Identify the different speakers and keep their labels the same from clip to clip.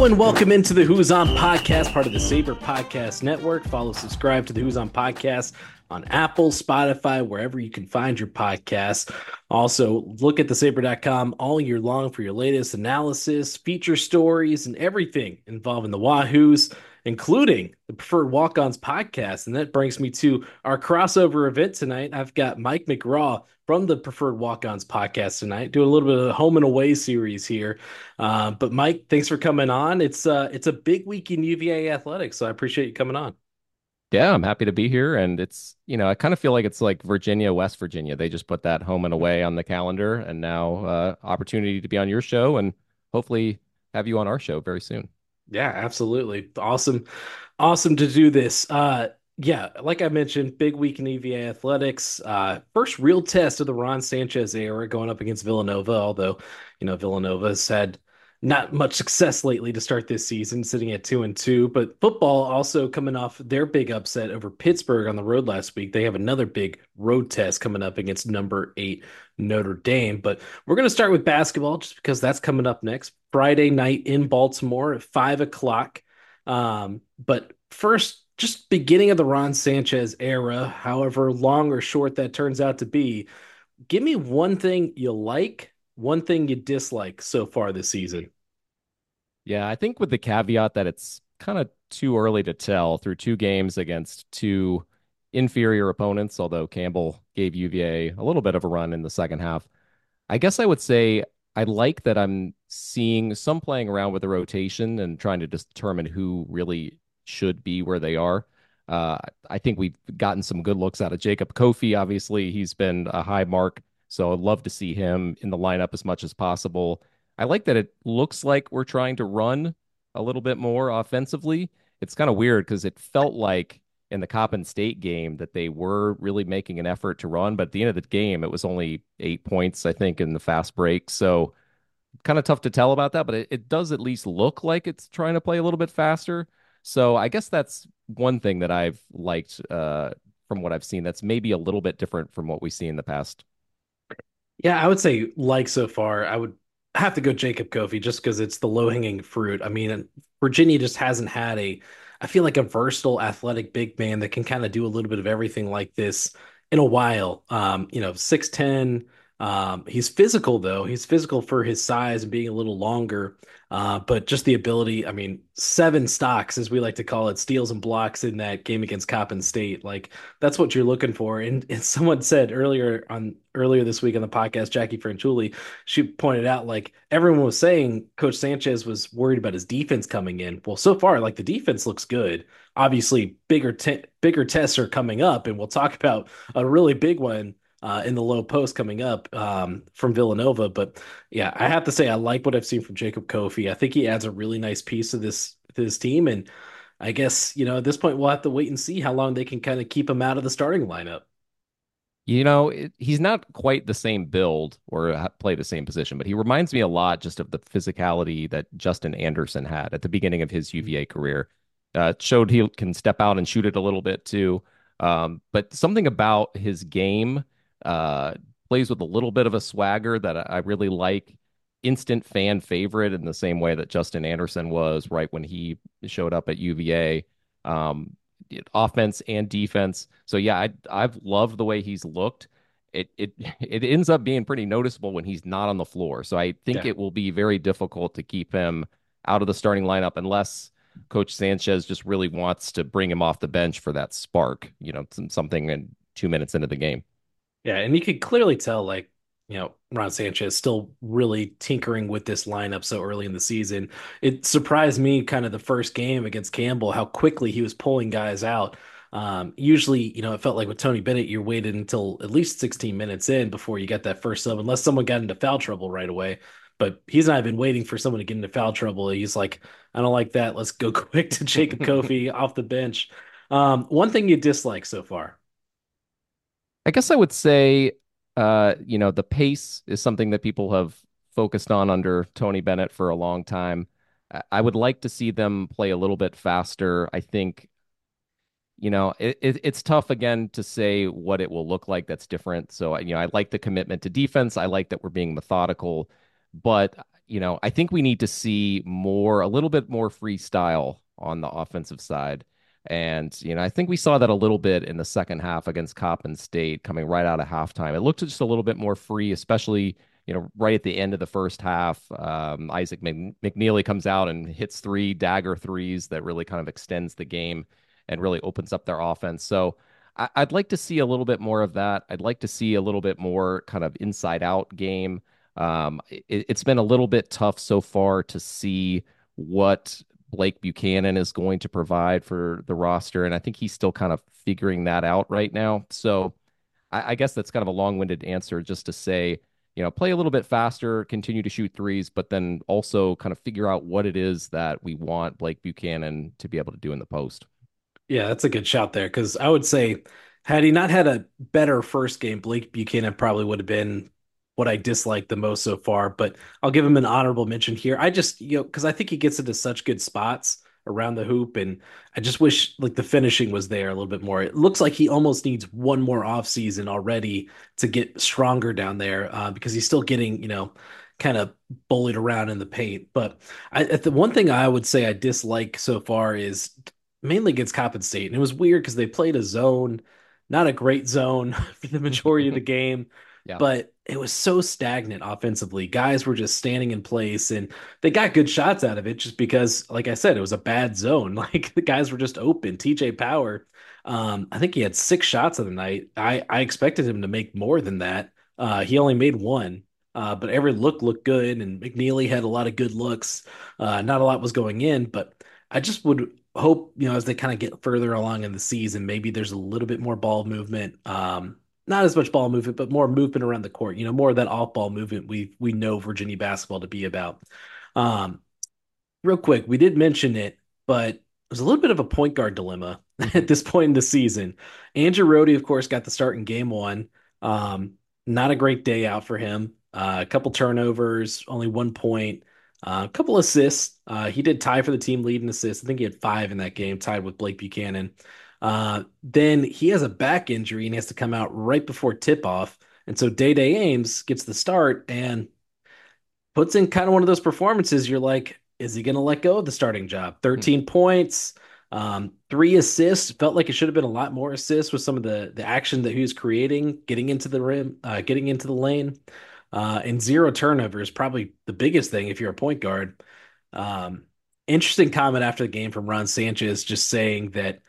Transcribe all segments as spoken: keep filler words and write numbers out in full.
Speaker 1: Hello and welcome into the Who's On Podcast, part of the Saber Podcast Network. Follow, subscribe to the Who's On Podcast on Apple, Spotify, wherever you can find your podcasts. Also, look at the saber dot com all year long for your latest analysis, feature stories, and everything involving the Wahoos, including the Preferred Walk-Ons podcast. And that brings me to our crossover event tonight. I've got Mike McGraw from the Preferred Walk-Ons podcast tonight, doing a little bit of a home and away series here. Uh, but Mike, thanks for coming on. It's uh, it's a big week in U V A athletics, so I appreciate you coming on.
Speaker 2: Yeah, I'm happy to be here. And it's, you know, I kind of feel like it's like Virginia, West Virginia. They just put that home and away on the calendar, and now uh, opportunity to be on your show and hopefully have you on our show very soon.
Speaker 1: Yeah, absolutely. Awesome. Awesome to do this. Uh, yeah, like I mentioned, big week in U V A athletics. Uh, first real test of the Ron Sanchez era going up against Villanova, although, you know, Villanova has had not much success lately to start this season, sitting at two and two. But football also coming off their big upset over Pittsburgh on the road last week. They have another big road test coming up against number eight Notre Dame. But we're going to start with basketball just because that's coming up next. Friday night in Baltimore at five o'clock. Um, but first, just beginning of the Ron Sanchez era, however long or short that turns out to be, give me one thing you like, one thing you dislike so far this season.
Speaker 2: Yeah, I think with the caveat that it's kind of too early to tell through two games against two inferior opponents, although Campbell gave U V A a little bit of a run in the second half. I guess I would say I like that I'm seeing some playing around with the rotation and trying to determine who really should be where they are. Uh, I think we've gotten some good looks out of Jacob Kofi. Obviously, he's been a high mark, so I'd love to see him in the lineup as much as possible. I like that it looks like we're trying to run a little bit more offensively. It's kind of weird because it felt like in the Coppin State game that they were really making an effort to run, but at the end of the game, it was only eight points, I think, in the fast break. So kind of tough to tell about that, but it, it does at least look like it's trying to play a little bit faster. So I guess that's one thing that I've liked uh, from what I've seen that's maybe a little bit different from what we see in the past.
Speaker 1: Yeah, I would say like so far, I would have to go Jacob Kofi just because it's the low-hanging fruit. I mean, Virginia just hasn't had a, I feel like a versatile athletic big man that can kind of do a little bit of everything like this in a while. Um, you know, six ten. Um, he's physical though. He's physical for his size and being a little longer. Uh, but just the ability, I mean, seven stocks, as we like to call it, steals and blocks in that game against Coppin State. Like that's what you're looking for. And, and someone said earlier on earlier this week on the podcast, Jackie Franciulli, she pointed out like everyone was saying Coach Sanchez was worried about his defense coming in. Well, so far, like the defense looks good. Obviously, bigger te- bigger tests are coming up, and we'll talk about a really big one uh, in the low post coming up um, from Villanova. But yeah, I have to say I like what I've seen from Jacob Kofi. I think he adds a really nice piece to this to this team, and I guess you know at this point we'll have to wait and see how long they can kind of keep him out of the starting lineup.
Speaker 2: You know, it, he's not quite the same build or ha- play the same position, but he reminds me a lot just of the physicality that Justin Anderson had at the beginning of his U V A career. Uh, it showed he can step out and shoot it a little bit too. Um, but something about his game uh, plays with a little bit of a swagger that I, I really like. Instant fan favorite in the same way that Justin Anderson was right when he showed up at U V A. Um, offense and defense. So yeah, I I've loved the way he's looked. It it it ends up being pretty noticeable when he's not on the floor. So I think
Speaker 1: Yeah.
Speaker 2: it will be very difficult to keep him out of the starting lineup unless Coach Sanchez just really wants to bring him off the bench for that spark, you know, some, something in two minutes into the game.
Speaker 1: Yeah, and you could clearly tell, like, you know, Ron Sanchez still really tinkering with this lineup so early in the season. It surprised me kind of the first game against Campbell, how quickly he was pulling guys out. Um, usually, you know, it felt like with Tony Bennett, you waited until at least sixteen minutes in before you got that first sub, unless someone got into foul trouble right away. But he's not even waiting for someone to get into foul trouble. He's like, I don't like that. Let's go quick to Jacob Kofi off the bench. Um, one thing you dislike so far.
Speaker 2: I guess I would say, uh, you know, the pace is something that people have focused on under Tony Bennett for a long time. I I would like to see them play a little bit faster. I think, you know, it, it, it's tough again to say what it will look like that's different. So, you know, I like the commitment to defense. I like that we're being methodical. But, you know, I think we need to see more, a little bit more freestyle on the offensive side. And, you know, I think we saw that a little bit in the second half against Coppin State coming right out of halftime. It looked just a little bit more free, especially, you know, right at the end of the first half. Um, Isaac Mc- McNeely comes out and hits three dagger threes that really kind of extends the game and really opens up their offense. So I- I'd like to see a little bit more of that. I'd like to see a little bit more kind of inside out game. Um, it, it's been a little bit tough so far to see what Blake Buchanan is going to provide for the roster, and I think he's still kind of figuring that out right now. So I, I guess that's kind of a long-winded answer just to say, you know, play a little bit faster, continue to shoot threes, but then also kind of figure out what it is that we want Blake Buchanan to be able to do in the post.
Speaker 1: Yeah, that's a good shout there because I would say, had he not had a better first game, Blake Buchanan probably would have been what I disliked the most so far. But I'll give him an honorable mention here. I just, you know, because I think he gets into such good spots around the hoop, and I just wish like the finishing was there a little bit more. It looks like he almost needs one more off season already to get stronger down there uh, because he's still getting, you know, kind of bullied around in the paint. But I, the one thing I would say I dislike so far is mainly against Coppin State. And it was weird because they played a zone, not a great zone for the majority of the game,
Speaker 2: Yeah.
Speaker 1: but it was so stagnant offensively. Guys were just standing in place and they got good shots out of it just because, like I said, it was a bad zone. Like the guys were just open. T J Power, um, I think he had six shots of the night. I, I expected him to make more than that. Uh, he only made one. Uh, but every look looked good, and McNeely had a lot of good looks. Uh, not a lot was going in, but I just would hope, you know, as they kind of get further along in the season, maybe there's a little bit more ball movement. Um, not as much ball movement, but more movement around the court. You know, more of that off-ball movement we we know Virginia basketball to be about. Um, Real quick, we did mention it, but there's a little bit of a point guard dilemma at this point in the season. Andrew Rohde, of course, got the start in game one. Um, Not a great day out for him. Uh, a couple turnovers, only one point, uh, a couple assists. Uh, he did tie for the team lead in assists. I think he had five in that game, tied with Blake Buchanan. Uh, then he has a back injury and he has to come out right before tip off. And so Day Day Ames gets the start, and puts in kind of one of those performances. You're like, is he going to let go of the starting job? thirteen points, um, three assists. Felt like it should have been a lot more assists with some of the the action that he was creating, getting into the rim, uh, getting into the lane, uh, and zero turnovers. Probably the biggest thing if you're a point guard. Um, Interesting comment after the game from Ron Sanchez, just saying that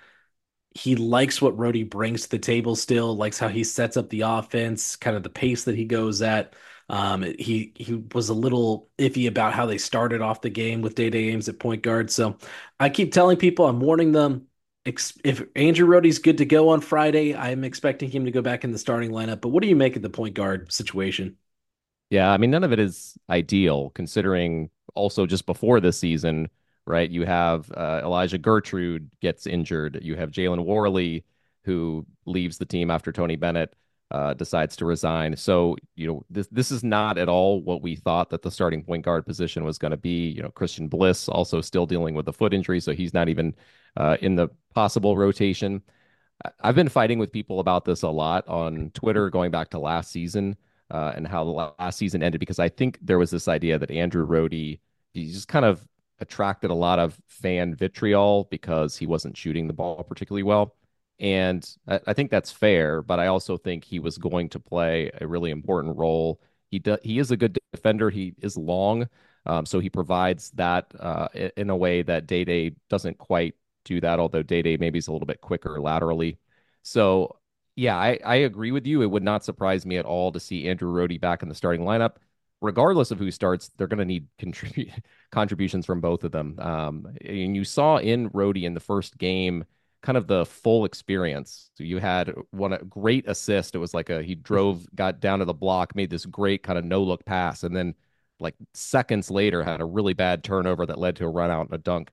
Speaker 1: he likes what Rhodey brings to the table still, likes how he sets up the offense, kind of the pace that he goes at. Um, he he was a little iffy about how they started off the game with Day-Day Ames at point guard. So I keep telling people, I'm warning them, ex- if Andrew Rhodey's good to go on Friday, I'm expecting him to go back in the starting lineup. But what do you make of the point guard situation?
Speaker 2: Yeah, I mean, none of it is ideal considering also just before this season, right? You have uh, Elijah Gertrude gets injured. You have Jalen Warley who leaves the team after Tony Bennett uh, decides to resign. So, you know, this this is not at all what we thought that the starting point guard position was going to be. You know, Christian Bliss also still dealing with a foot injury, so he's not even uh, in the possible rotation. I- I've been fighting with people about this a lot on Twitter going back to last season uh, and how the last season ended because I think there was this idea that Andrew Rohde he just kind of attracted a lot of fan vitriol because he wasn't shooting the ball particularly well. And I, I think that's fair, but I also think he was going to play a really important role. He do, he is a good defender. He is long, um, so he provides that uh, in a way that Day Day doesn't quite do that, although Day Day maybe is a little bit quicker laterally. So, yeah, I, I agree with you. It would not surprise me at all to see Andrew Rohde back in the starting lineup. Regardless of who starts, they're going to need contribute contributions from both of them. Um, and you saw in Rohde in the first game kind of the full experience. So you had one a great assist. It was like a he drove, got down to the block, made this great kind of no look pass, and then like seconds later had a really bad turnover that led to a run out and a dunk.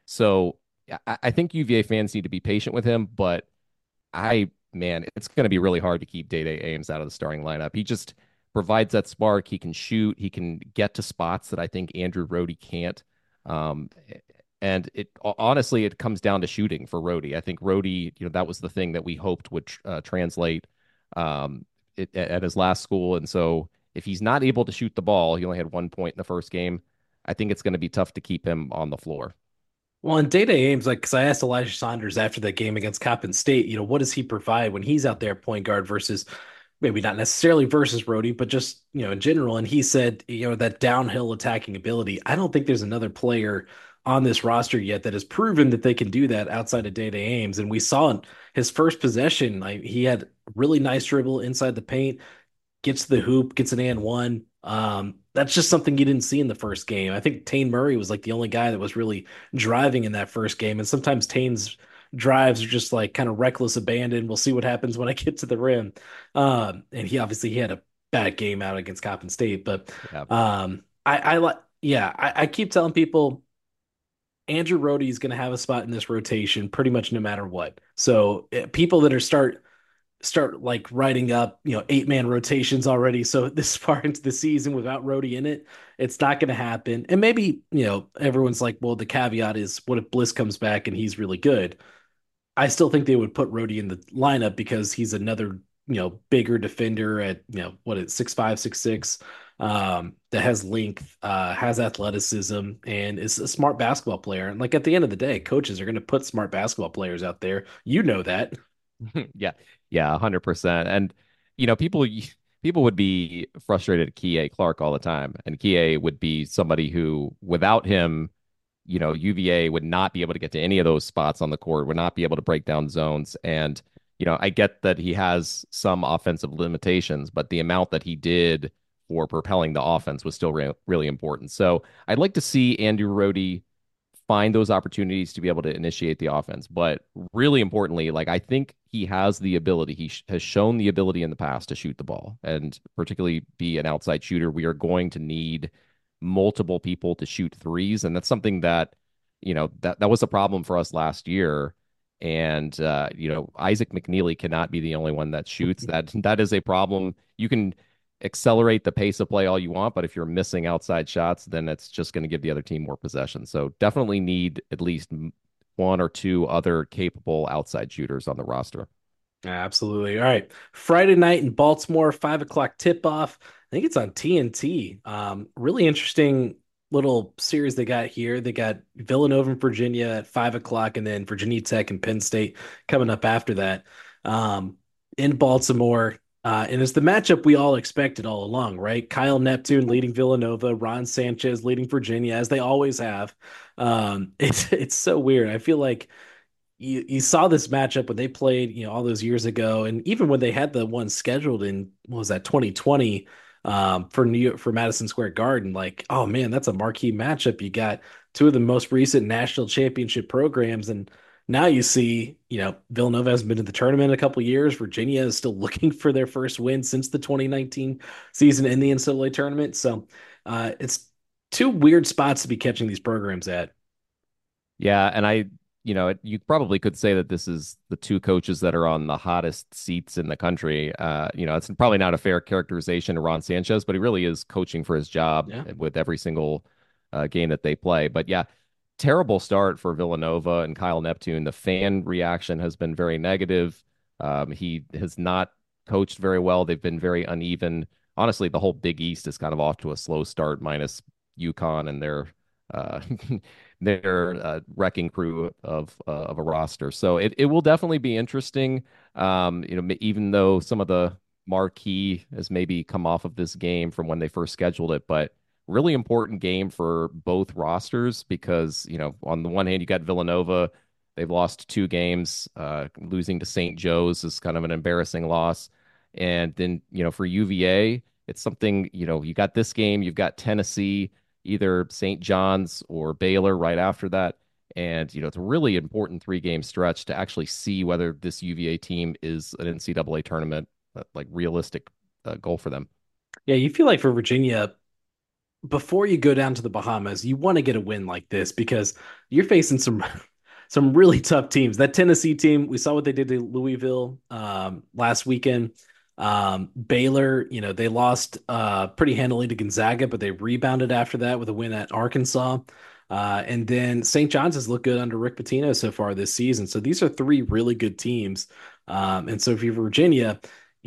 Speaker 2: So I, I think U V A fans need to be patient with him, but I, man, it's going to be really hard to keep Day Day Ames out of the starting lineup. He just provides that spark. He can shoot. He can get to spots that I think Andrew Rohde can't. Um, and it honestly, it comes down to shooting for Rohde. I think Rohde, you know, that was the thing that we hoped would uh, translate um, it, at his last school, and so if he's not able to shoot the ball, he only had one point in the first game. I think it's going to be tough to keep him on the floor.
Speaker 1: Well, in Data Ames, like, because I asked Elijah Saunders after that game against Coppin State, you know, what does he provide when he's out there at point guard versus maybe not necessarily versus Rhodey, but just, you know, in general. And he said, you know, that downhill attacking ability. I don't think there's another player on this roster yet that has proven that they can do that outside of Data Ames. And we saw in his first possession, like he had really nice dribble inside the paint, gets to the hoop, gets an and one. Um, that's just something you didn't see in the first game. I think Tane Murray was like the only guy that was really driving in that first game. And sometimes Tane's drives are just like kind of reckless abandon. We'll see what happens when I get to the rim. Um, and he obviously he had a bad game out against Coppin State, but
Speaker 2: Yeah.
Speaker 1: um, I, I like, yeah, I, I keep telling people Andrew Rhodey is going to have a spot in this rotation pretty much no matter what. So uh, people that are start start like writing up, you know, eight man rotations already. So this far into the season without Rhodey in it, it's not going to happen. And maybe, you know, everyone's like, well, the caveat is what if Bliss comes back and he's really good? I still think they would put Rhodey in the lineup because he's another, you know, bigger defender at, you know, what is six five, six six, um, that has length, uh, has athleticism, and is a smart basketball player. And like at the end of the day, coaches are going to put smart basketball players out there. You know that.
Speaker 2: Yeah. Yeah, one hundred percent. And you know, people people would be frustrated at Kie Clark all the time, and Kie would be somebody who without him, you know, U V A would not be able to get to any of those spots on the court, would not be able to break down zones. And, you know, I get that he has some offensive limitations, but the amount that he did for propelling the offense was still re really important. So I'd like to see Andrew Rhodey find those opportunities to be able to initiate the offense. But really importantly, like I think he has the ability, he sh has shown the ability in the past to shoot the ball and particularly be an outside shooter. We are going to need multiple people to shoot threes. And that's something that, you know, that, that was a problem for us last year. And uh, you know, Isaac McNeely cannot be the only one that shoots. That that is a problem. You can accelerate the pace of play all you want, but if you're missing outside shots, then it's just going to give the other team more possession. So definitely need at least one or two other capable outside shooters on the roster.
Speaker 1: Absolutely. All right. Friday night in Baltimore, five o'clock tip off. I think it's on T N T. Um, really interesting little series they got here. They got Villanova and Virginia at five o'clock, and then Virginia Tech and Penn State coming up after that. Um, in Baltimore. Uh, and it's the matchup we all expected all along, right? Kyle Neptune leading Villanova, Ron Sanchez leading Virginia, as they always have. Um, it's it's so weird. I feel like you you saw this matchup when they played, you know, all those years ago, and even when they had the one scheduled in what was that twenty twenty um, for New York for Madison Square Garden. Like, oh man, that's a marquee matchup. You got two of the most recent national championship programs, and now you see, you know, Villanova hasn't been in the tournament in a couple years. Virginia is still looking for their first win since the twenty nineteen season in the N C double A tournament. So uh, it's two weird spots to be catching these programs at.
Speaker 2: Yeah, and I, you know, it, you probably could say that this is the two coaches that are on the hottest seats in the country. Uh, you know, it's probably not a fair characterization to Ron Sanchez, but he really is coaching for his job
Speaker 1: Yeah.
Speaker 2: with every single uh, game that they play. But yeah, terrible start for Villanova and Kyle Neptune. The fan reaction has been very negative. Um, he has not coached very well. They've been very uneven. Honestly, the whole Big East is kind of off to a slow start, minus UConn and their uh, their uh, wrecking crew of uh, of a roster. So it, it will definitely be interesting. Um, you know, even though some of the marquee has maybe come off of this game from when they first scheduled it, but really important game for both rosters because, you know, on the one hand, you got Villanova. They've lost two games. Uh, losing to Saint Joe's is kind of an embarrassing loss. And then, you know, for U V A, it's something, you know, you got this game, you've got Tennessee, either Saint John's or Baylor right after that. And, you know, it's a really important three game stretch to actually see whether this U V A team is an N C double A tournament, uh, like realistic uh, goal for them.
Speaker 1: Yeah, you feel like for Virginia, before you go down to the Bahamas, you want to get a win like this because you're facing some some really tough teams. That Tennessee team, we saw what they did to Louisville um, last weekend. Um, Baylor, you know, they lost uh, pretty handily to Gonzaga, but they rebounded after that with a win at Arkansas. Uh, and then Saint John's has looked good under Rick Pitino so far this season. So these are three really good teams. Um, and so if you're Virginia,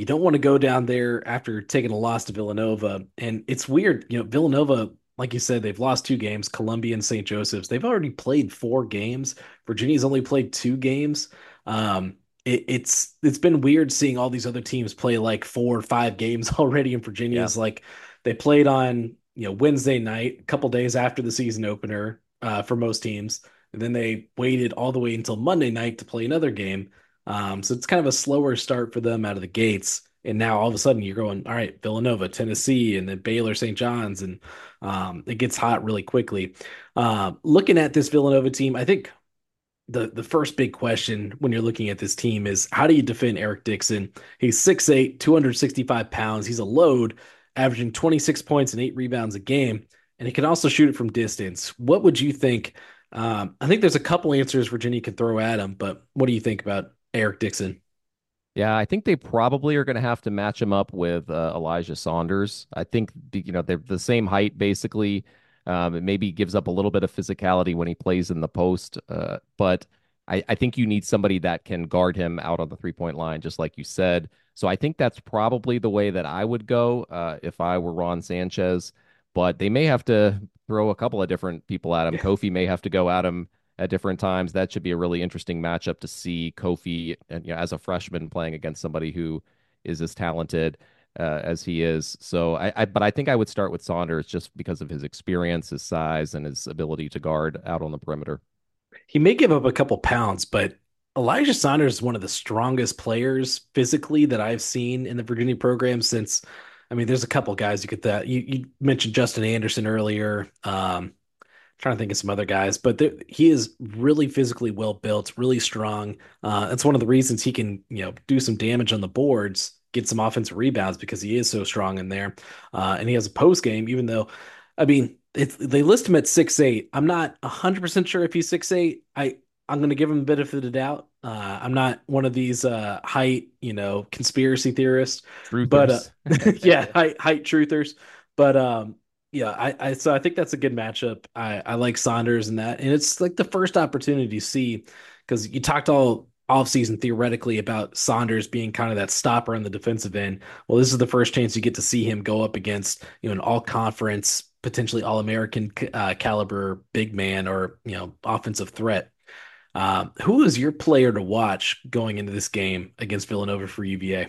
Speaker 1: you don't want to go down there after taking a loss to Villanova. And it's weird, you know, Villanova, like you said, they've lost two games, Columbia and Saint Joseph's. They've already played four games. Virginia's only played two games. Um, it, it's it's been weird seeing all these other teams play like four or five games already, and
Speaker 2: Yeah.
Speaker 1: Virginia's like they played on, you know, Wednesday night, a couple days after the season opener, uh, for most teams. And then they waited all the way until Monday night to play another game. Um, so it's kind of a slower start for them out of the gates. And now all of a sudden you're going, all right, Villanova, Tennessee, and then Baylor, Saint John's, and um, it gets hot really quickly. Uh, looking at this Villanova team, I think the the first big question when you're looking at this team is how do you defend Eric Dixon? He's six eight, two hundred sixty-five pounds. He's a load, averaging twenty-six points and eight rebounds a game, and he can also shoot it from distance. What would you think? Um, I think there's a couple answers Virginia could throw at him, but what do you think about Eric Dixon?
Speaker 2: Yeah, I think they probably are going to have to match him up with uh, Elijah Saunders. I think you know they're the same height basically. Um, it maybe gives up a little bit of physicality when he plays in the post, uh, but I, I think you need somebody that can guard him out on the three point line, just like you said. So I think that's probably the way that I would go uh, if I were Ron Sanchez. But they may have to throw a couple of different people at him. Kofi may have to go at him at different times. That should be a really interesting matchup to see Kofi, and you know, as a freshman playing against somebody who is as talented uh, as he is. So I, I, but I think I would start with Saunders just because of his experience, his size, and his ability to guard out on the perimeter.
Speaker 1: He may give up a couple pounds, but Elijah Saunders is one of the strongest players physically that I've seen in the Virginia program since. I mean, there's a couple guys you get that. You, you mentioned Justin Anderson earlier. Um, trying to think of some other guys, but there, he is really physically well built, really strong. Uh, that's one of the reasons he can, you know, do some damage on the boards, get some offensive rebounds because he is so strong in there. Uh, and he has a post game, even though, I mean, it's they list him at six eight. I'm not one hundred percent sure if he's six eight. I I'm going to give him the benefit of the doubt. Uh, I'm not one of these uh, height, you know, conspiracy theorists, but uh,
Speaker 2: Truthers.
Speaker 1: yeah, height height truthers. But um, yeah, I, I so I think that's a good matchup. I, I like Saunders in that, and it's like the first opportunity to see because you talked all offseason theoretically about Saunders being kind of that stopper on the defensive end. Well, this is the first chance you get to see him go up against you know an all conference, potentially all American uh, caliber big man or you know offensive threat. Um, who is your player to watch going into this game against Villanova for U V A?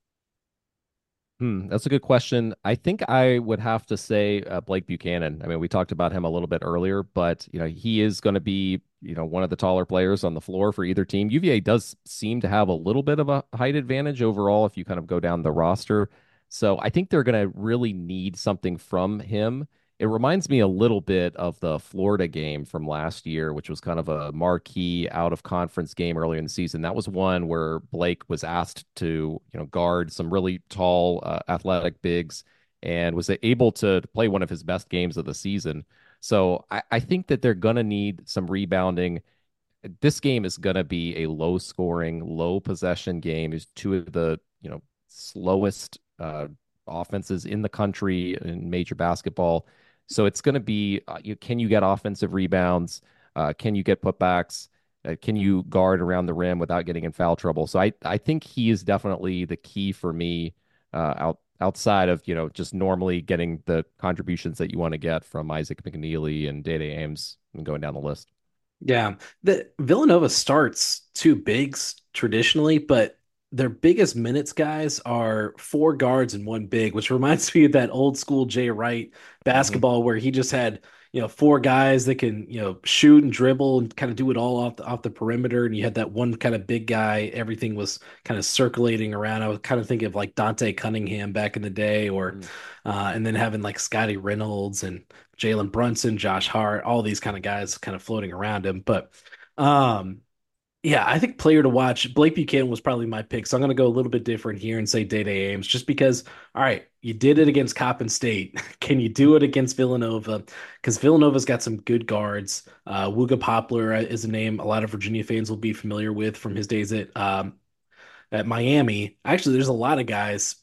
Speaker 2: Hmm, that's a good question. I think I would have to say uh, Blake Buchanan. I mean, we talked about him a little bit earlier, but you know, he is going to be, you know, one of the taller players on the floor for either team. U V A does seem to have a little bit of a height advantage overall if you kind of go down the roster. So I think they're going to really need something from him. It reminds me a little bit of the Florida game from last year, which was kind of a marquee out of conference game earlier in the season. That was one where Blake was asked to, you know, guard some really tall, uh, athletic bigs and was able to play one of his best games of the season. So I, I think that they're going to need some rebounding. This game is going to be a low scoring, low possession game. Is two of the, you know, slowest uh, offenses in the country in major basketball. So it's going to be uh, you, can you get offensive rebounds? Uh, can you get putbacks? Uh, can you guard around the rim without getting in foul trouble? So I, I think he is definitely the key for me uh, out outside of you know just normally getting the contributions that you want to get from Isaac McNeely and Data Ames and going down the list.
Speaker 1: Yeah, the Villanova starts two bigs traditionally, but their biggest minutes guys are four guards and one big, which reminds me of that old school Jay Wright
Speaker 2: Hmm.
Speaker 1: basketball where he just had, you know, four guys that can, you know, shoot and dribble and kind of do it all off the, off the perimeter. And you had that one kind of big guy. Everything was kind of circulating around. I was kind of thinking of like Dante Cunningham back in the day, or, uh, and then having like Scotty Reynolds and Jalen Brunson, Josh Hart, all these kind of guys kind of floating around him. But um, yeah, I think player to watch, Blake Buchanan was probably my pick. So I'm going to go a little bit different here and say Day Day Ames, just because, all right, you did it against Coppin State. Can you do it against Villanova? Because Villanova's got some good guards. Uh, Wooga Poplar is a name a lot of Virginia fans will be familiar with from his days at um, at Miami. Actually, there's a lot of guys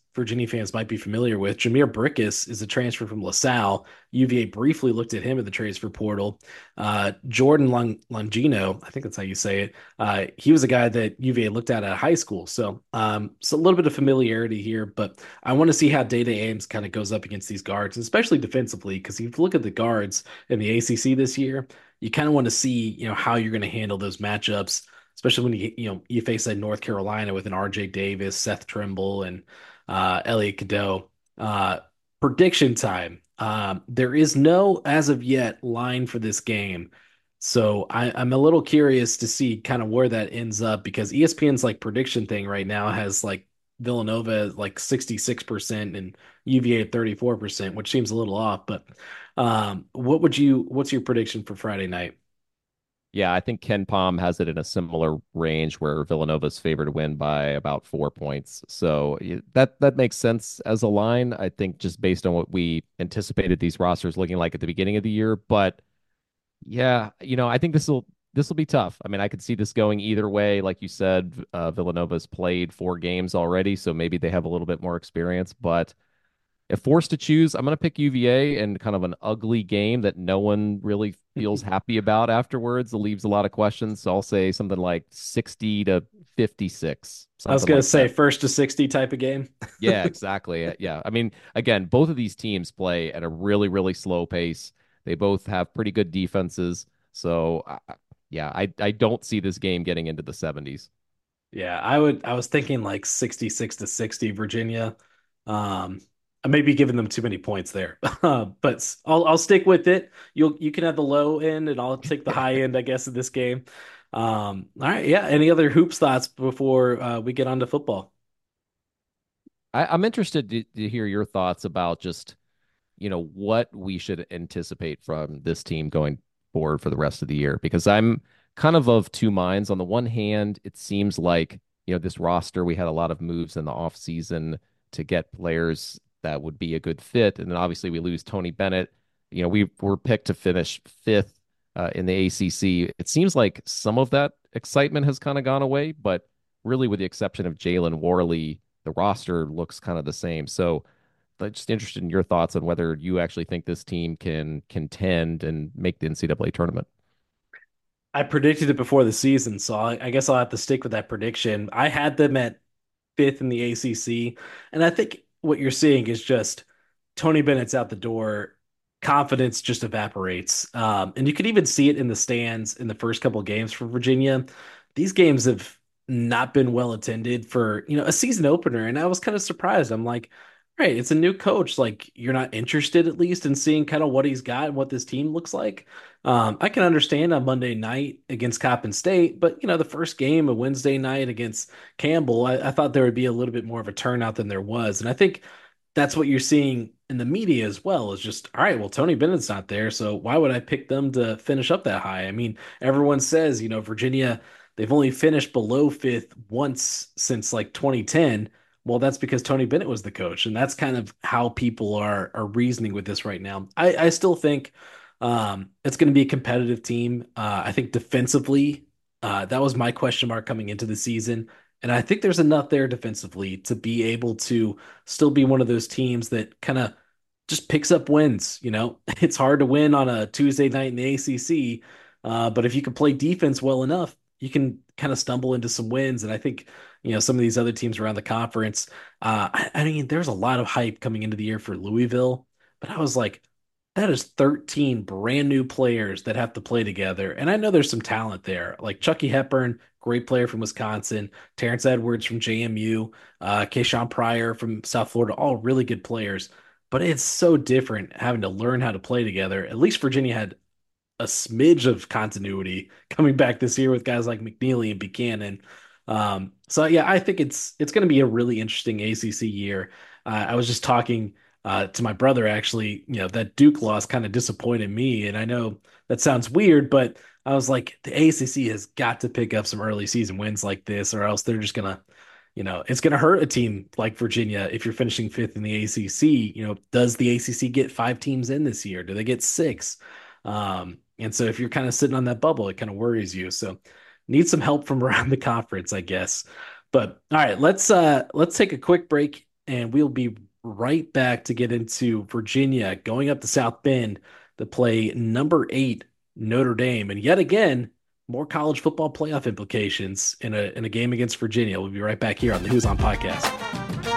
Speaker 1: Virginia fans might be familiar with. Jameer Brickus is a transfer from LaSalle. U V A briefly looked at him in the transfer portal. Uh, Jordan Long- Longino, I think that's how you say it. Uh, he was a guy that U V A looked at at high school. So, um, so a little bit of familiarity here, but I want to see how Data Ames kind of goes up against these guards, especially defensively, because if you look at the guards in the A C C this year, you kind of want to see, you know, how you're going to handle those matchups, especially when you, you know, you face a North Carolina with an R J Davis, Seth Trimble, and uh, Elliot Cadeau. Uh, prediction time. Um, there is no, as of yet, line for this game. So I, I'm a little curious to see kind of where that ends up because E S P N's like prediction thing right now has like Villanova like sixty-six percent and U V A at thirty-four percent, which seems a little off. But um, what would you, what's your prediction for Friday night?
Speaker 2: Yeah, I think Ken Palm has it in a similar range where Villanova's favored to win by about four points. So y- that that makes sense as a line. I think just based on what we anticipated these rosters looking like at the beginning of the year. But yeah, you know, I think this will this will be tough. I mean, I could see this going either way. Like you said, uh, Villanova's played four games already, so maybe they have a little bit more experience. But if forced to choose, I'm going to pick U V A and kind of an ugly game that no one really feels happy about afterwards. It leaves a lot of questions. So I'll say something like sixty to fifty-six,
Speaker 1: I was
Speaker 2: something
Speaker 1: gonna
Speaker 2: like
Speaker 1: say
Speaker 2: that.
Speaker 1: first to sixty type of game.
Speaker 2: Yeah, exactly. Uh, Yeah. I mean, again, both of these teams play at a really, really slow pace. They both have pretty good defenses. So, uh, yeah, I, I don't see this game getting into the seventies.
Speaker 1: Yeah, I would. I was thinking like sixty-six to sixty, Virginia. Um, I may be giving them too many points there, but I'll I'll stick with it. You'll you can have the low end, and I'll take the high end, I guess, of this game. Um, all right, yeah. Any other hoops thoughts before uh, we get on to football?
Speaker 2: I, I'm interested to, to hear your thoughts about just you know, what we should anticipate from this team going forward for the rest of the year. Because I'm kind of of two minds. On the one hand, it seems like, you know, this roster, we had a lot of moves in the offseason to get players that would be a good fit. And then obviously we lose Tony Bennett. You know, we were picked to finish fifth uh, in the A C C. It seems like some of that excitement has kind of gone away, but really, with the exception of Jalen Warley, the roster looks kind of the same. So, I'm just interested in your thoughts on whether you actually think this team can contend and make the N C double A tournament.
Speaker 1: I predicted it before the season, so I, I guess I'll have to stick with that prediction. I had them at fifth in the A C C. And I think what you're seeing is just Tony Bennett's out the door. Confidence just evaporates. Um, and you could even see it in the stands in the first couple of games for Virginia. These games have not been well attended for, you know, a season opener. And I was kind of surprised. I'm like, right, it's a new coach. Like, you're not interested at least in seeing kind of what he's got and what this team looks like. Um, I can understand on Monday night against Coppin State, but you know, the first game, a Wednesday night against Campbell, I, I thought there would be a little bit more of a turnout than there was. And I think that's what you're seeing in the media as well is just, all right, well, Tony Bennett's not there. So why would I pick them to finish up that high? I mean, everyone says, you know, Virginia, they've only finished below fifth once since like twenty ten. Well, that's because Tony Bennett was the coach. And that's kind of how people are are reasoning with this right now. I, I still think um, it's going to be a competitive team. Uh, I think defensively, uh, that was my question mark coming into the season. And I think there's enough there defensively to be able to still be one of those teams that kind of just picks up wins. You know, it's hard to win on a Tuesday night in the A C C, uh, but if you can play defense well enough, you can kind of stumble into some wins. And I think, you know, some of these other teams around the conference, uh, I, I mean, there's a lot of hype coming into the year for Louisville, but I was like, that is thirteen brand new players that have to play together. And I know there's some talent there, like Chucky Hepburn, great player from Wisconsin, Terrence Edwards from J M U, uh, Kayshawn Pryor from South Florida, all really good players. But it's so different having to learn how to play together. At least Virginia had a smidge of continuity coming back this year with guys like McNeely and Buchanan. Um, so yeah, I think it's it's going to be a really interesting A C C year. Uh, I was just talking uh, to my brother actually. You know, that Duke loss kind of disappointed me, and I know that sounds weird, but I was like, the A C C has got to pick up some early season wins like this, or else they're just gonna, you know, it's gonna hurt a team like Virginia if you're finishing fifth in the A C C. You know, does the A C C get five teams in this year? Do they get six? Um, and so if you're kind of sitting on that bubble, it kind of worries you. So need some help from around the conference, I guess. But all right, let's uh let's take a quick break and we'll be right back to get into Virginia going up to South Bend to play number eight Notre Dame. And yet again, more college football playoff implications in a in a game against Virginia. We'll be right back here on the Who's On podcast.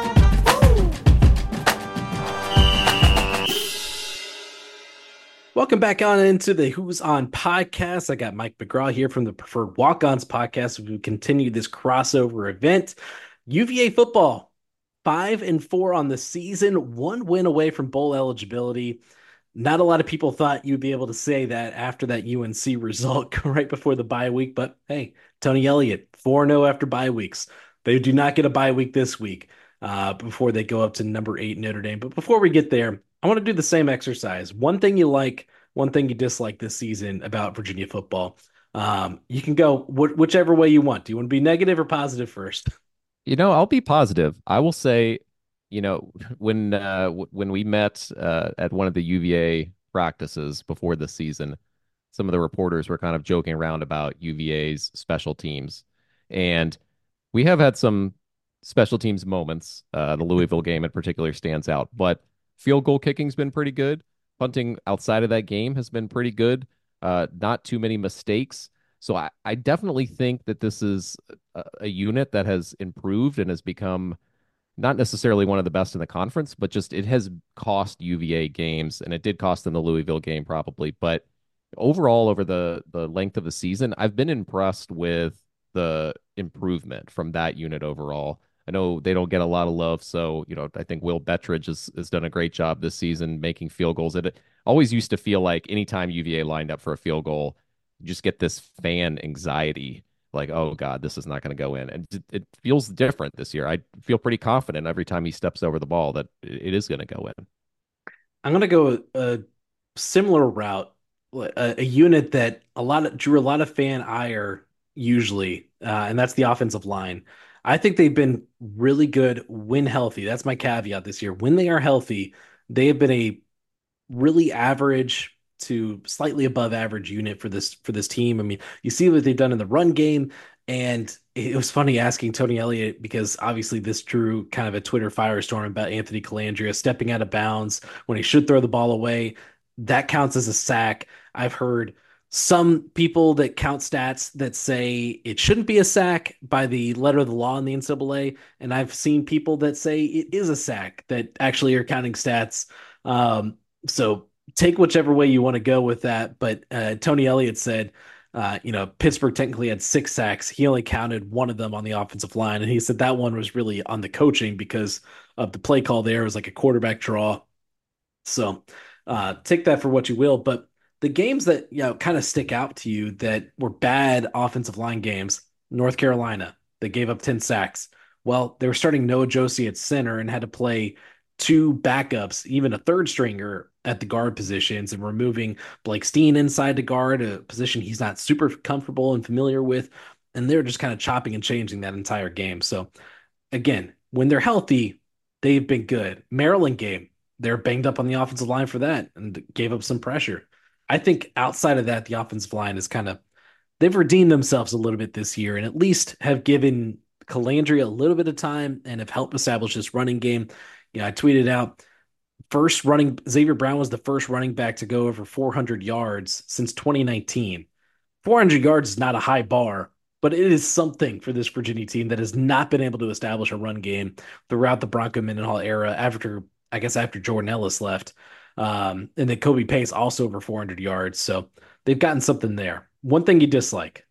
Speaker 1: Welcome back on into the Who's On podcast. I got Mike McGraw here from the Preferred Walk-Ons podcast. We continue this crossover event. U V A football, five and four on the season, one win away from bowl eligibility. Not a lot of people thought you'd be able to say that after that U N C result right before the bye week, but hey, Tony Elliott, four and oh after bye weeks. They do not get a bye week this week uh, before they go up to number eight Notre Dame. But before we get there, I want to do the same exercise. One thing you like, one thing you dislike this season about Virginia football. Um, you can go wh- whichever way you want. Do you want to be negative or positive first?
Speaker 2: You know, I'll be positive. I will say, you know, when uh, w when we met uh, at one of the U V A practices before the season, some of the reporters were kind of joking around about U V A's special teams, and we have had some special teams moments. Uh, the Louisville game in particular stands out, but field goal kicking's been pretty good. Punting outside of that game has been pretty good. Uh, not too many mistakes. So I, I definitely think that this is a, a unit that has improved and has become not necessarily one of the best in the conference, but just it has cost U V A games, and it did cost them the Louisville game probably. But overall, over the the length of the season, I've been impressed with the improvement from that unit overall. I know they don't get a lot of love, so you know I think Will Bettridge has, has done a great job this season making field goals. It always used to feel like anytime U V A lined up for a field goal, you just get this fan anxiety, like, oh God, this is not going to go in. And it, it feels different this year. I feel pretty confident every time he steps over the ball that it is going to go in.
Speaker 1: I'm going to go a similar route, a, a unit that a lot of drew a lot of fan ire usually, uh, and that's the offensive line. I think they've been really good when healthy. That's my caveat this year. When they are healthy, they have been a really average to slightly above average unit for this for this team. I mean, you see what they've done in the run game, and it was funny asking Tony Elliott because obviously this drew kind of a Twitter firestorm about Anthony Calandria stepping out of bounds when he should throw the ball away. That counts as a sack. I've heard some people that count stats that say it shouldn't be a sack by the letter of the law in the N C double A, and I've seen people that say it is a sack that actually are counting stats. Um, so take whichever way you want to go with that. But uh, Tony Elliott said, uh, you know, Pittsburgh technically had six sacks. He only counted one of them on the offensive line. And he said that one was really on the coaching because of the play call there. It was like a quarterback draw. So uh, take that for what you will. But the games that, you know, kind of stick out to you that were bad offensive line games, North Carolina, they gave up ten sacks. Well, they were starting Noah Josie at center and had to play two backups, even a third stringer at the guard positions, and removing Blake Steen inside the guard, a position he's not super comfortable and familiar with. And they're just kind of chopping and changing that entire game. So again, when they're healthy, they've been good. Maryland game, they're banged up on the offensive line for that and gave up some pressure. I think outside of that, the offensive line is kind of they've redeemed themselves a little bit this year and at least have given Calandria a little bit of time and have helped establish this running game. You know, I tweeted out first running Xavier Brown was the first running back to go over four hundred yards since twenty nineteen. four hundred yards is not a high bar, but it is something for this Virginia team that has not been able to establish a run game throughout the Bronco Mendenhall era after, I guess, after Jordan Ellis left. Um, and then Kobe Pace also over four hundred yards. So they've gotten something there. One thing you dislike.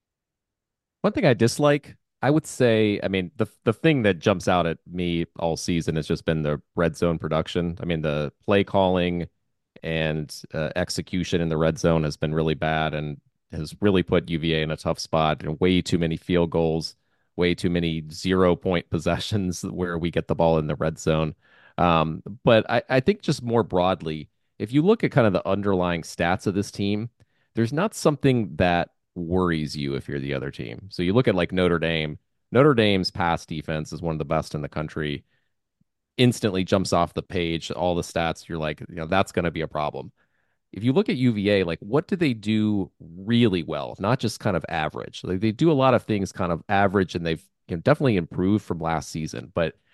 Speaker 2: One thing I dislike, I would say, I mean, the the thing that jumps out at me all season has just been the red zone production. I mean, the play calling and uh, execution in the red zone has been really bad and has really put U V A in a tough spot. And way too many field goals, way too many zero point possessions where we get the ball in the red zone. Um, but I, I think just more broadly, if you look at kind of the underlying stats of this team, there's not something that worries you if you're the other team. So you look at like Notre Dame. Notre Dame's pass defense is one of the best in the country. Instantly jumps off the page, all the stats. You're like, you know, that's going to be a problem. If you look at U V A, like what do they do really well? Not just kind of average. Like they do a lot of things kind of average, and they've you know, definitely improved from last season. But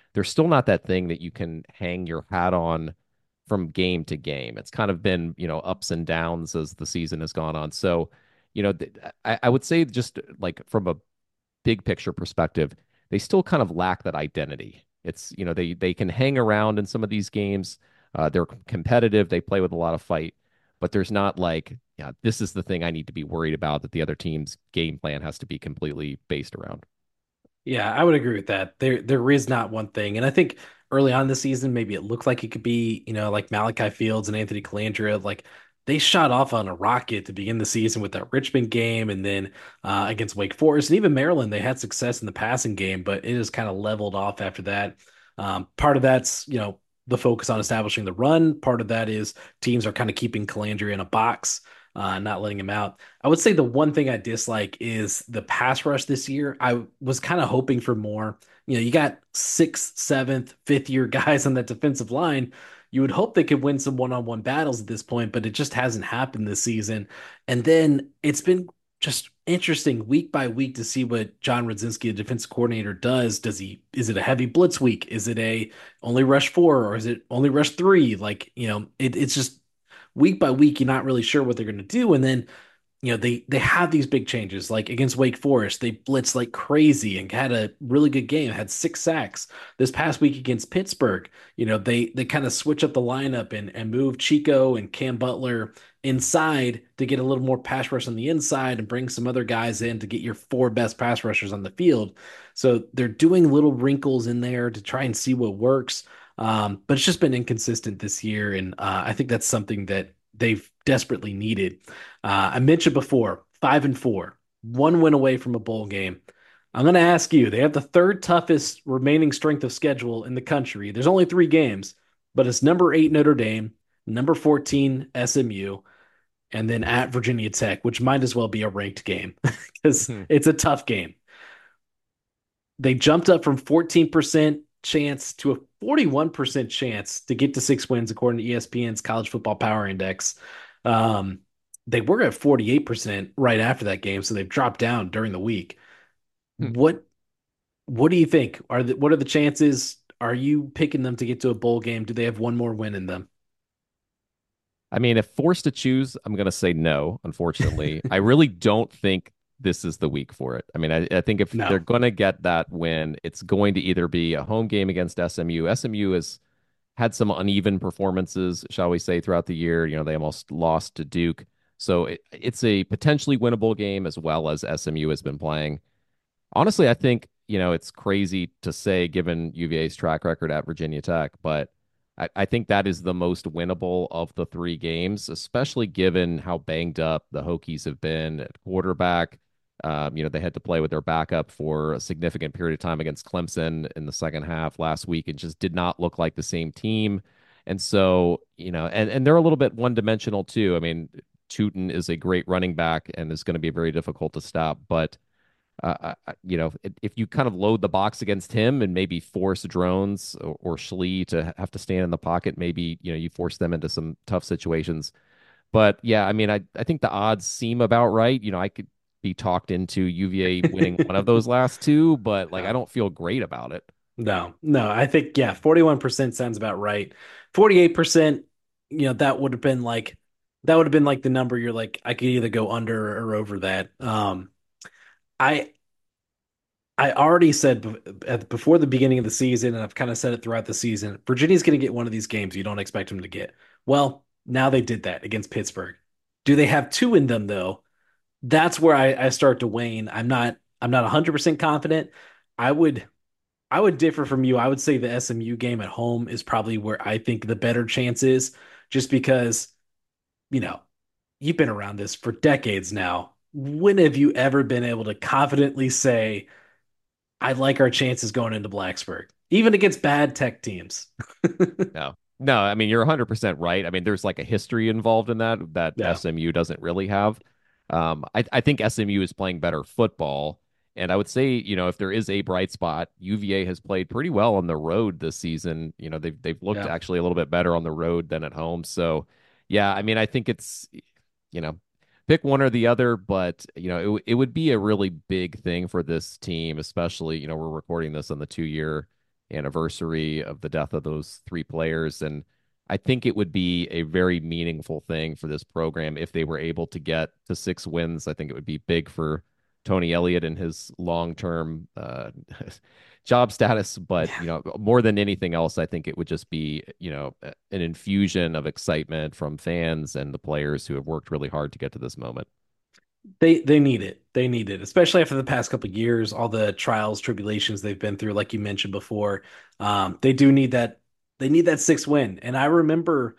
Speaker 2: there's still not that thing that you can hang your hat on from game to game. It's kind of been, you know, ups and downs as the season has gone on. So, you know, th- I, I would say just like from a big picture perspective, they still kind of lack that identity. It's, you know, they they can hang around in some of these games. Uh, they're competitive. They play with a lot of fight, but there's not like, yeah, this is the thing I need to be worried about that the other team's game plan has to be completely based around.
Speaker 1: Yeah, I would agree with that. There there is not one thing. And I think early on in the season, maybe it looked like it could be, you know, like Malachi Fields and Anthony Colandrea. Like they shot off on a rocket to begin the season with that Richmond game and then uh, against Wake Forest and even Maryland, they had success in the passing game, but it just kind of leveled off after that. Um, part of that's, you know, the focus on establishing the run. Part of that is teams are kind of keeping Colandrea in a box, uh, not letting him out. I would say the one thing I dislike is the pass rush this year. I was kind of hoping for more. You know, you got sixth, seventh, fifth year guys on that defensive line. You would hope they could win some one-on-one battles at this point, but it just hasn't happened this season. And then it's been just interesting week by week to see what John Radzinski, the defensive coordinator, does. Does he, is it a heavy blitz week? Is it a only rush four or is it only rush three? Like, you know, it, it's just week by week, you're not really sure what they're going to do. And then you know, they they have these big changes. Like against Wake Forest, they blitzed like crazy and had a really good game, had six sacks. This past week against Pittsburgh, you know, they they kind of switch up the lineup and and move Chico and Cam Butler inside to get a little more pass rush on the inside and bring some other guys in to get your four best pass rushers on the field. So they're doing little wrinkles in there to try and see what works. Um, but it's just been inconsistent this year, and uh, I think that's something that they've desperately needed. Uh, I mentioned before, five and four, one win away from a bowl game. I'm going to ask you, they have the third toughest remaining strength of schedule in the country. There's only three games, but it's number eight Notre Dame, number fourteen S M U, and then at Virginia Tech, which might as well be a ranked game because it's a tough game. They jumped up from fourteen percent chance to a forty-one percent chance to get to six wins, according to E S P N's College Football Power Index. Um, they were at forty-eight percent right after that game, so they've dropped down during the week. What what do you think? Are the, what are the chances? Are you picking them to get to a bowl game? Do they have one more win in them?
Speaker 2: I mean, if forced to choose, I'm going to say no, unfortunately. I really don't think this is the week for it. I mean, I, I think if they're
Speaker 1: No.
Speaker 2: going to get that win, it's going to either be a home game against S M U. S M U has had some uneven performances, shall we say, throughout the year. You know, they almost lost to Duke. So it, it's a potentially winnable game as well as S M U has been playing. Honestly, I think, you know, it's crazy to say given U V A's track record at Virginia Tech, but I, I think that is the most winnable of the three games, especially given how banged up the Hokies have been at quarterback. Um, you know, they had to play with their backup for a significant period of time against Clemson in the second half last week. It just did not look like the same team. And so, you know, and, and they're a little bit one dimensional too. I mean, Tootin is a great running back and is going to be very difficult to stop. But uh, you know, if you kind of load the box against him and maybe force drones or, or Schlee to have to stand in the pocket, maybe, you know, you force them into some tough situations. But yeah, I mean, I, I think the odds seem about right. You know, I could be talked into U V A winning one of those last two, but like, I
Speaker 1: No.
Speaker 2: don't feel great about it.
Speaker 1: No. No. I think, yeah, forty-one percent sounds about right. forty-eight percent, you know, that would have been like that would have been like the number you're like, I could either go under or over that. Um, I I already said be- at, before the beginning of the season, and I've kind of said it throughout the season, Virginia's going to get one of these games you don't expect them to get. Well, now they did that against Pittsburgh. Do they have two in them though? That's where I, I start to wane. I'm not I'm not one hundred percent confident. I would I would differ from you. I would say the S M U game at home is probably where I think the better chance is, just because, you know, you've been around this for decades now. When have you ever been able to confidently say, I like our chances going into Blacksburg, even against bad Tech teams?
Speaker 2: No, no, I mean, you're one hundred percent right. I mean, there's like a history involved in that that
Speaker 1: Yeah.
Speaker 2: S M U doesn't really have. Um, I, I think S M U is playing better football. And I would say, you know, if there is a bright spot, U V A has played pretty well on the road this season. You know, they've they've looked
Speaker 1: Yeah.
Speaker 2: actually a little bit better on the road than at home. So, yeah, I mean, I think it's, you know, pick one or the other, but you know, it it would be a really big thing for this team, especially, you know, we're recording this on the two year anniversary of the death of those three players. And I think it would be a very meaningful thing for this program if they were able to get to six wins. I think it would be big for Tony Elliott and his long-term uh, job status. But,
Speaker 1: Yeah.
Speaker 2: you know, more than anything else, I think it would just be, you know, an infusion of excitement from fans and the players who have worked really hard to get to this moment.
Speaker 1: They they need it. They need it, especially after the past couple of years, all the trials, tribulations they've been through, like you mentioned before. Um, they do need that. They need that sixth win. And I remember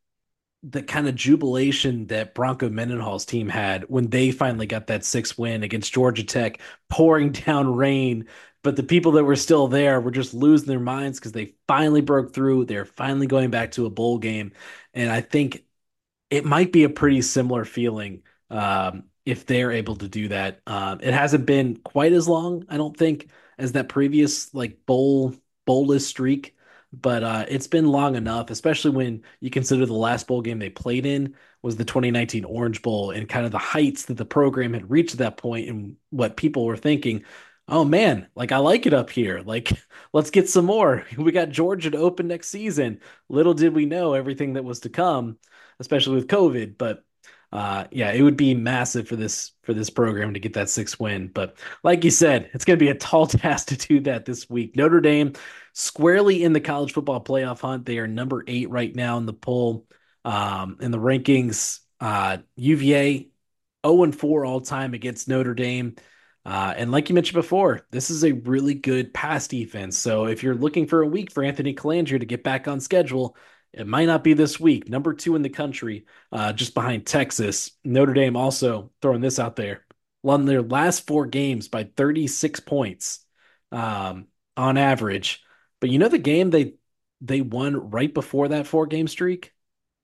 Speaker 1: the kind of jubilation that Bronco Mendenhall's team had when they finally got that sixth win against Georgia Tech, pouring down rain. But the people that were still there were just losing their minds because they finally broke through. They're finally going back to a bowl game. And I think it might be a pretty similar feeling um, if they're able to do that. Um, it hasn't been quite as long, I don't think, as that previous like bowl bowlless streak, but uh, it's been long enough, especially when you consider the last bowl game they played in was the twenty nineteen Orange Bowl and kind of the heights that the program had reached at that point and what people were thinking. Oh man, like I like it up here. Like let's get some more. We got Georgia to open next season. Little did we know everything that was to come, especially with COVID. But uh, yeah, it would be massive for this for this program to get that sixth win. But like you said, it's going to be a tall task to do that this week. Notre Dame squarely in the college football playoff hunt. They are number eight right now in the poll, um, in the rankings. Uh, U V A zero and four all time against Notre Dame. Uh, and like you mentioned before, this is a really good pass defense. So if you're looking for a week for Anthony Colandrea to get back on schedule, it might not be this week. Number two in the country, uh, just behind Texas. Notre Dame also throwing this out there. Won their last four games by thirty-six points um, on average. But you know the game they they won right before that four game streak?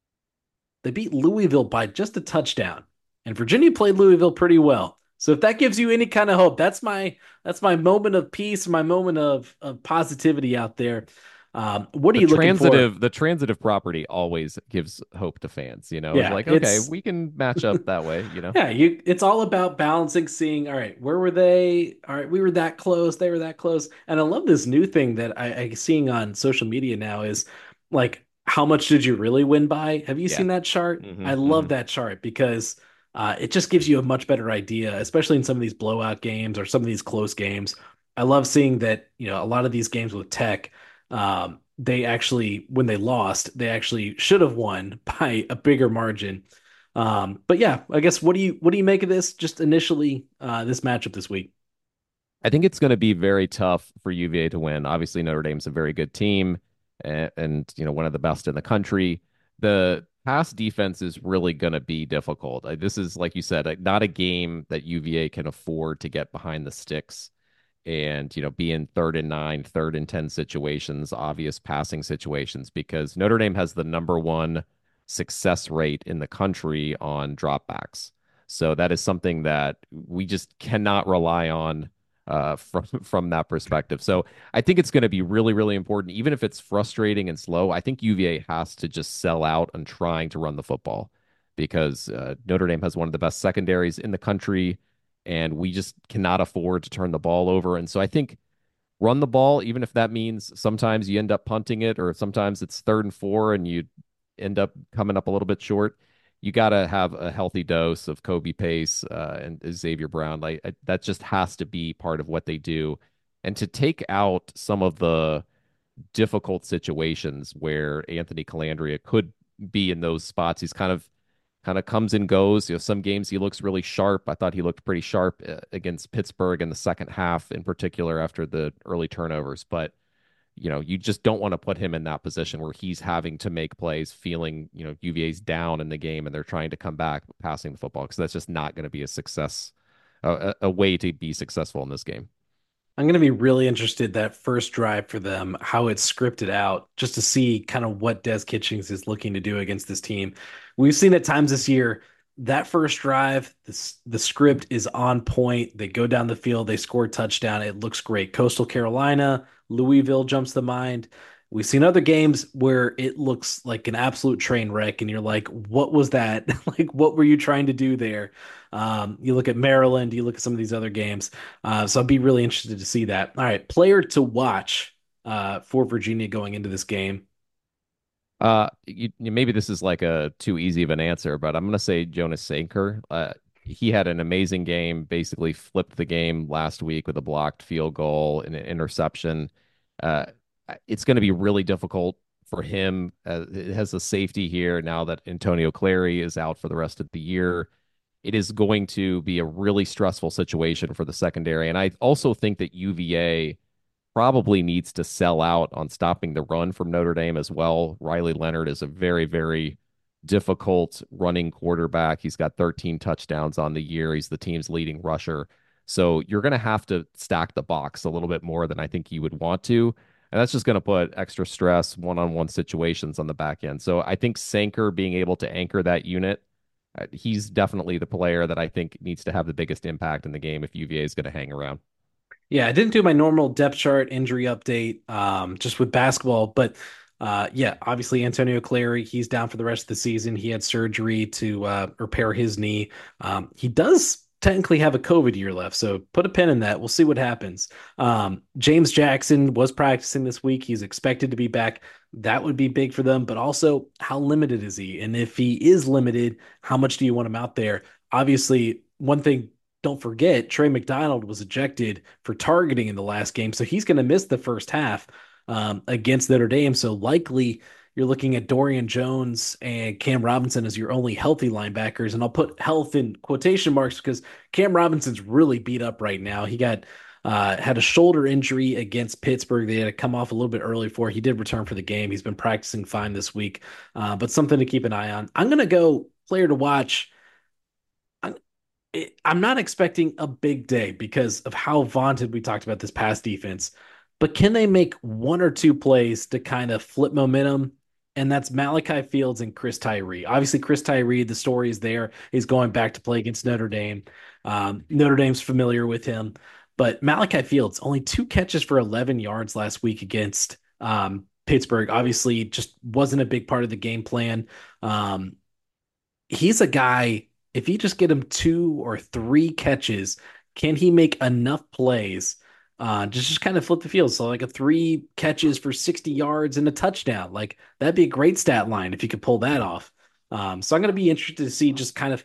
Speaker 1: They beat Louisville by just a touchdown. And Virginia played Louisville pretty well. So if that gives you any kind of hope, that's my that's my moment of peace, my moment of of positivity out there. Um, what are
Speaker 2: The
Speaker 1: you looking for?
Speaker 2: transitive, the transitive property always gives hope to fans, you know, it's
Speaker 1: Yeah,
Speaker 2: like, okay,
Speaker 1: it's
Speaker 2: we can match up that way, you know.
Speaker 1: yeah, you it's all about balancing, seeing, all right, where were they? All right, we were that close, they were that close. And I love this new thing that I, I seeing on social media now is like how much did you really win by? Have you
Speaker 2: Yeah.
Speaker 1: seen that chart?
Speaker 2: hmm
Speaker 1: I
Speaker 2: hmm
Speaker 1: love that chart because uh, it just gives you a much better idea, especially in some of these blowout games or some of these close games. I love seeing that, you know, a lot of these games with Tech, um, they actually, when they lost, they actually should have won by a bigger margin. Um, but yeah, I guess what do you what do you make of this? Just initially, uh, this matchup this week.
Speaker 2: I think it's going to be very tough for U V A to win. Obviously, Notre Dame's a very good team and, and you know, one of the best in the country. The pass defense is really going to be difficult. Uh, This is, like you said, uh, not a game that U V A can afford to get behind the sticks and, you know, be in third and nine, third and ten situations, obvious passing situations, because Notre Dame has the number one success rate in the country on dropbacks. So that is something that we just cannot rely on uh, from from that perspective. So I think it's going to be really, really important, even if it's frustrating and slow. I think U V A has to just sell out on trying to run the football because uh, Notre Dame has one of the best secondaries in the country, and we just cannot afford to turn the ball over. And so I think run the ball, even if that means sometimes you end up punting it, or sometimes it's third and four and you end up coming up a little bit short. You got to have a healthy dose of Kobe Pace uh, and Xavier Brown. Like I, that just has to be part of what they do. And to take out some of the difficult situations where Anthony Calandria could be in those spots, he's kind of kind of comes and goes. You know, some games he looks really sharp. I thought he looked pretty sharp uh, against Pittsburgh in the second half, in particular after the early turnovers. But you know, you just don't want to put him in that position where he's having to make plays, feeling you know U V A's down in the game and they're trying to come back passing the football because that's just not going to be a success, a, a way to be successful in this game.
Speaker 1: I'm going to be really interested that first drive for them, how it's scripted out, just to see kind of what Des Kitchings is looking to do against this team. We've seen at times this year that first drive, this, the script is on point. They go down the field, they score a touchdown. It looks great. Coastal Carolina, Louisville jumps to mind. We've seen other games where it looks like an absolute train wreck, and you're like, what was that? Like, what were you trying to do there? Um, you look at Maryland, you look at some of these other games. Uh, so I'd be really interested to see that. All right, player to watch. uh, for Virginia going into this game?
Speaker 2: Uh, you, you- maybe this is like a too easy of an answer, but I'm gonna say Jonas Sanker. Uh, he had an amazing game, basically flipped the game last week with a blocked field goal and an interception. Uh, it's going to be really difficult for him. Uh, it has a safety here now that Antonio Clary is out for the rest of the year. It is going to be a really stressful situation for the secondary, and I also think that U V A probably needs to sell out on stopping the run from Notre Dame as well. Riley Leonard is a very, very difficult running quarterback. He's got thirteen touchdowns on the year. He's the team's leading rusher. So you're going to have to stack the box a little bit more than I think you would want to. And that's just going to put extra stress, one on one situations on the back end. So I think Sanker being able to anchor that unit, uh, he's definitely the player that I think needs to have the biggest impact in the game if U V A is going to hang around.
Speaker 1: Yeah, I didn't do my normal depth chart injury update, um, just with basketball, but uh, yeah, obviously Antonio Clary, he's down for the rest of the season. He had surgery to uh, repair his knee. Um, he does technically have a COVID year left, so put a pin in that. We'll see what happens. Um, James Jackson was practicing this week. He's expected to be back. That would be big for them, but also how limited is he? And if he is limited, how much do you want him out there? Obviously, one thing don't forget, Trey McDonald was ejected for targeting in the last game, so he's going to miss the first half um, against Notre Dame. So likely you're looking at Dorian Jones and Cam Robinson as your only healthy linebackers, and I'll put health in quotation marks because Cam Robinson's really beat up right now. He got uh, had a shoulder injury against Pittsburgh. They had to come off a little bit early for. He did return for the game. He's been practicing fine this week, uh, but something to keep an eye on. I'm going to go player to watch. it, I'm not expecting a big day because of how vaunted we talked about this past defense. But can they make one or two plays to kind of flip momentum? And that's Malachi Fields and Chris Tyree. Obviously, Chris Tyree, the story is there. He's going back to play against Notre Dame. Um, Notre Dame's familiar with him. But Malachi Fields, only two catches for eleven yards last week against um, Pittsburgh. Obviously, just wasn't a big part of the game plan. Um, he's a guy, if you just get him two or three catches, can he make enough plays uh just, just kind of flip the field? So like a three catches for sixty yards and a touchdown. Like that'd be a great stat line if you could pull that off. Um, so I'm going to be interested to see just kind of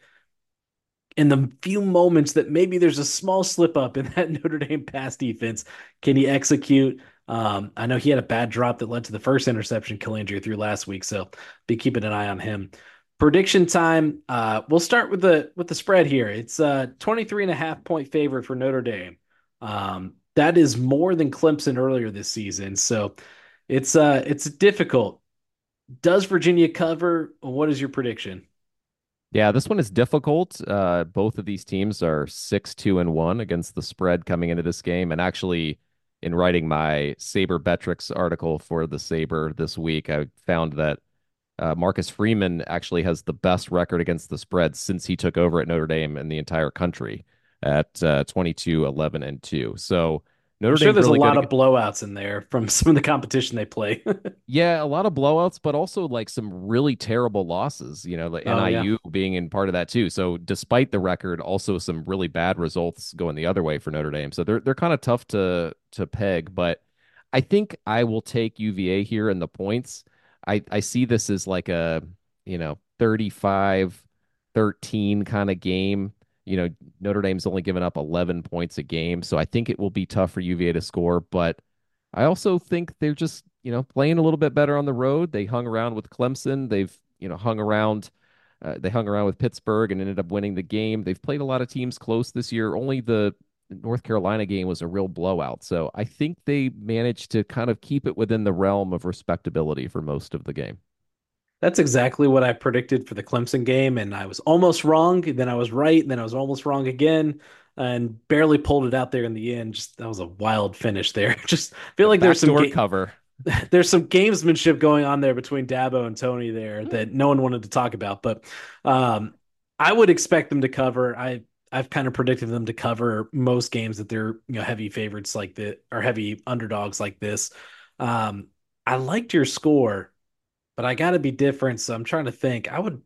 Speaker 1: in the few moments that maybe there's a small slip up in that Notre Dame pass defense, can he execute? Um, I know he had a bad drop that led to the first interception Calandria threw last week, so be keeping an eye on him. Prediction time. Uh, we'll start with the with the spread here. It's uh twenty-three and a half point favorite for Notre Dame. Um, that is more than Clemson earlier this season, so it's uh it's difficult. Does Virginia cover? What is your prediction?
Speaker 2: Yeah, this one is difficult. Uh, both of these teams are six, two, and one against the spread coming into this game. And actually, in writing my Saber Betrix article for the Saber this week, I found that uh, Marcus Freeman actually has the best record against the spread since he took over at Notre Dame in the entire country at uh, twenty-two, eleven, and two. So
Speaker 1: I'm
Speaker 2: Notre
Speaker 1: sure
Speaker 2: Dame's
Speaker 1: there's a
Speaker 2: really
Speaker 1: lot
Speaker 2: good.
Speaker 1: of blowouts in there from some of the competition they play.
Speaker 2: Yeah, a lot of blowouts, but also like some really terrible losses, you know, the
Speaker 1: Oh yeah.
Speaker 2: N I U being in part of that too. So despite the record, also some really bad results going the other way for Notre Dame. So they're they're kind of tough to to peg, but I think I will take U V A here in the points. I I see this as like a, you know, thirty-five thirteen kind of game. You know, Notre Dame's only given up eleven points a game, so I think it will be tough for U V A to score, but I also think they're just, you know, playing a little bit better on the road. They hung around with Clemson. They've, you know, hung around. Uh, they hung around with Pittsburgh and ended up winning the game. They've played a lot of teams close this year. Only the North Carolina game was a real blowout. So I think they managed to kind of keep it within the realm of respectability for most of the game.
Speaker 1: That's exactly what I predicted for the Clemson game, and I was almost wrong. Then I was right, and then I was almost wrong again, and barely pulled it out there in the end. Just that was a wild finish there. Just feel
Speaker 2: The
Speaker 1: like there's some
Speaker 2: backdoor
Speaker 1: ga-
Speaker 2: cover.
Speaker 1: there's some gamesmanship going on there between Dabo and Tony there that no one wanted to talk about. But um, I would expect them to cover. I I've kind of predicted them to cover most games that they're you know heavy favorites like the or heavy underdogs like this. Um, I liked your score, but I got to be different. So I'm trying to think. I would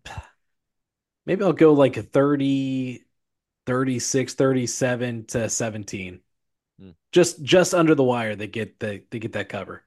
Speaker 1: maybe I'll go like a thirty, thirty-six, thirty-seven to seventeen.
Speaker 2: Hmm.
Speaker 1: Just just under the wire they get the they get that cover.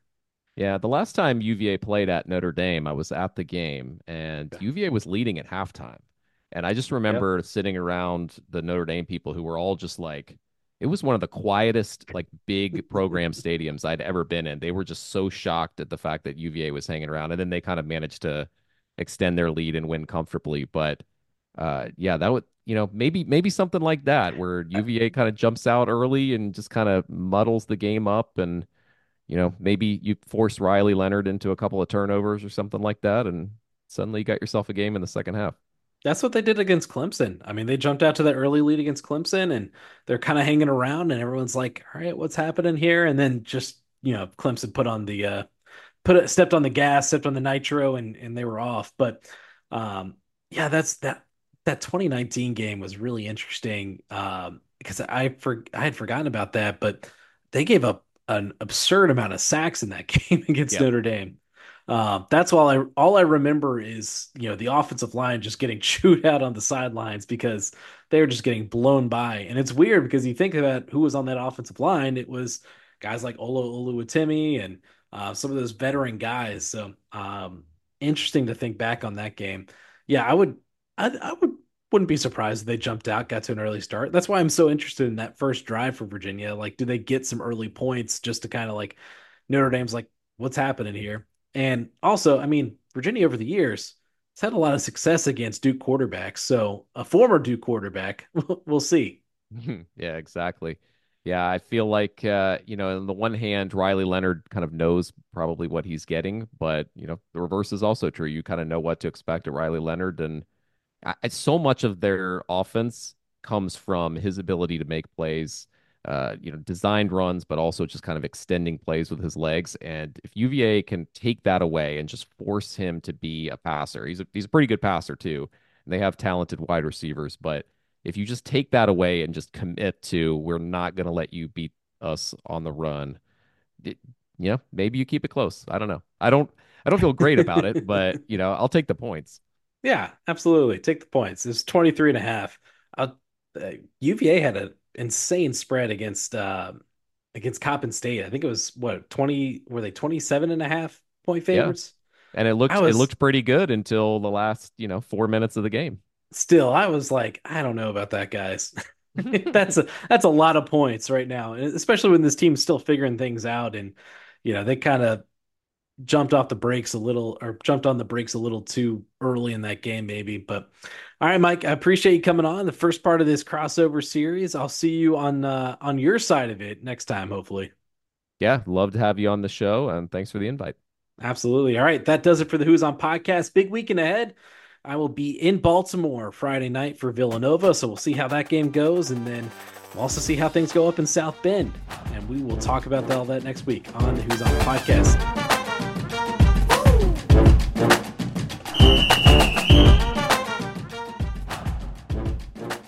Speaker 2: Yeah, the last time U V A played at Notre Dame, I was at the game and
Speaker 1: Yeah.
Speaker 2: U V A was leading at halftime. And I just
Speaker 1: Yep.
Speaker 2: remember sitting around the Notre Dame people who were all just like, it was one of the quietest, like big program stadiums I'd ever been in. They were just so shocked at the fact that U V A was hanging around. And then they kind of managed to extend their lead and win comfortably. But uh, yeah, that would, you know, maybe maybe something like that where U V A kind of jumps out early and just kind of muddles the game up and you know, maybe you force Riley Leonard into a couple of turnovers or something like that, and suddenly you got yourself a game in the second half.
Speaker 1: That's what they did against Clemson. I mean, they jumped out to that early lead against Clemson and they're kind of hanging around and everyone's like, all right, what's happening here? And then just, you know, Clemson put on the uh put it stepped on the gas, stepped on the nitro and and they were off. But um yeah, that's that that twenty nineteen game was really interesting um because I for I had forgotten about that, but they gave up an absurd amount of sacks in that game against
Speaker 2: Yep.
Speaker 1: Notre Dame. Uh, that's all I all I remember is, you know, the offensive line just getting chewed out on the sidelines because they were just getting blown by. And it's weird because you think about who was on that offensive line. It was guys like Olo Oluwatimi and uh, some of those veteran guys. So um, interesting to think back on that game. Yeah, I would I, I would wouldn't be surprised if they jumped out, got to an early start. That's why I'm so interested in that first drive for Virginia. Like, do they get some early points just to kind of like Notre Dame's like, what's happening here? And also, I mean, Virginia over the years has had a lot of success against Duke quarterbacks. So a former Duke quarterback, we'll see.
Speaker 2: Yeah, exactly. Yeah, I feel like uh, you know, on the one hand, Riley Leonard kind of knows probably what he's getting, but you know, the reverse is also true. You kind of know what to expect at Riley Leonard, and I, so much of their offense comes from his ability to make plays, uh, you know, designed runs, but also just kind of extending plays with his legs. And if U V A can take that away and just force him to be a passer, he's a, he's a pretty good passer too. And they have talented wide receivers, but if you just take that away and just commit to, we're not going to let you beat us on the run, it, you know, maybe you keep it close. I don't know. I don't, I don't feel great about it, but you know, I'll take the points.
Speaker 1: Yeah, absolutely. Take the points. It's twenty-three and a half. Uh, uh, U V A had an insane spread against uh, against Coppin State. I think it was what twenty were they twenty-seven and a half point
Speaker 2: Yeah.
Speaker 1: favorites?
Speaker 2: And it
Speaker 1: I
Speaker 2: looked it
Speaker 1: was
Speaker 2: looked pretty good until the last, you know, four minutes of the game.
Speaker 1: still I was like, I don't know about that, guys. That's a that's a lot of points right now, and especially when this team's still figuring things out and you know, they kind of jumped off the brakes a little or jumped on the brakes a little too early in that game, maybe. But all right, Mike, I appreciate you coming on the first part of this crossover series. I'll see you on uh, on your side of it next time, hopefully.
Speaker 2: Yeah, love to have you on the show, and thanks for the invite.
Speaker 1: Absolutely. All right, that does it for the Who's on podcast. Big weekend ahead. I will be in Baltimore Friday night for Villanova, so we'll see how that game goes, and then we'll also see how things go up in South Bend. And we will talk about all that next week on the Who's on podcast.